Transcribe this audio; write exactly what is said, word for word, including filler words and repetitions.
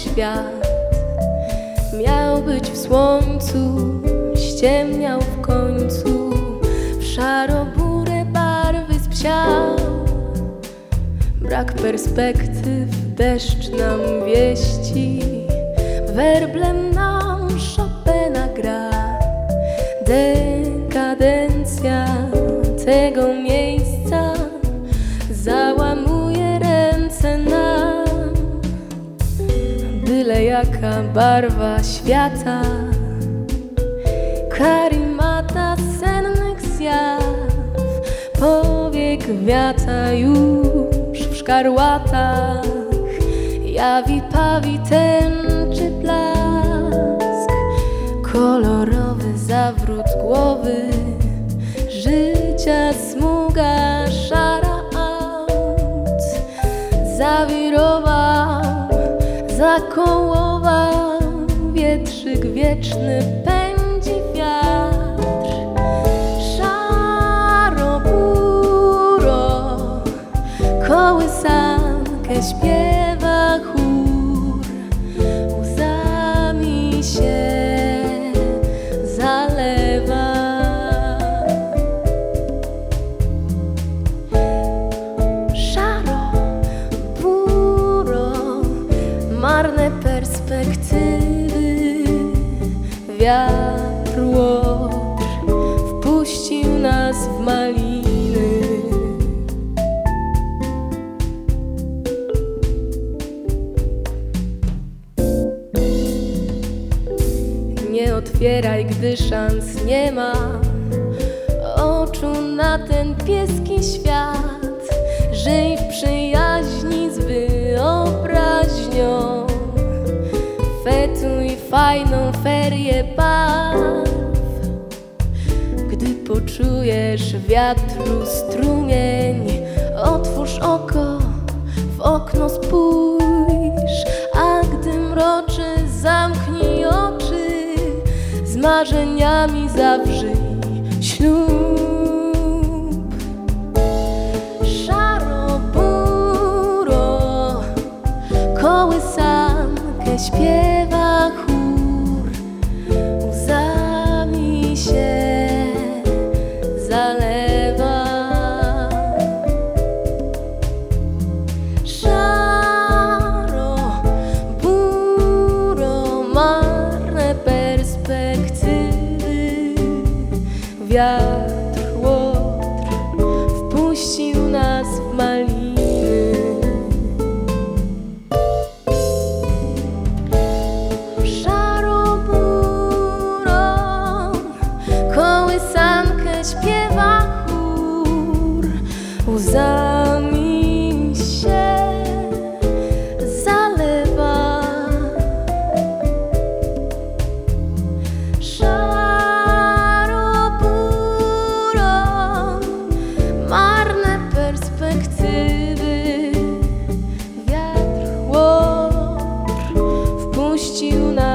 świat. Miał być w słońcu, ściemniał w końcu, w szaro-burę barwy spsiał. Brak perspektyw, deszcz nam wieści, werblem nam Chopina gra. Dekadencja tego miejsca załamuje ręce nam. Byle jaka barwa świata, karimata sennych zjaw, powiek wiata już w szkarłatach, jawi pawi tęczy blask. Kolorowy zawrót głowy, życia smuga szara aut. Zawirował, zakołował, wietrzyk wieczny pędzi wiatr. Szaro-buro, kołysankę śpiewa chór, łzami się zalewa. Szaro-buro, marne perspektywy, wiatr łotr wpuścił nas w maliny. Nie otwieraj, gdy szans nie ma oczu na ten pieski świat. Żyj w przyjaźni z wyobraźnią, fetuj fajną ferię baw. Gdy poczujesz wiatru strumień, otwórz oko, w okno spójrz, a gdy mroczy, zamknij oczy, z marzeniami zawrzyj ślub. Szaro-buro, kołysankę śpiewa chór, łzami się zalewa. Szaro-buro, marne perspektywy, wiatr łotr wpuścił nas w maliny. Kołysankę śpiewa chór, łzami się zalewa. Szaro-buro, marne perspektywy, wiatr łotr wpuścił nas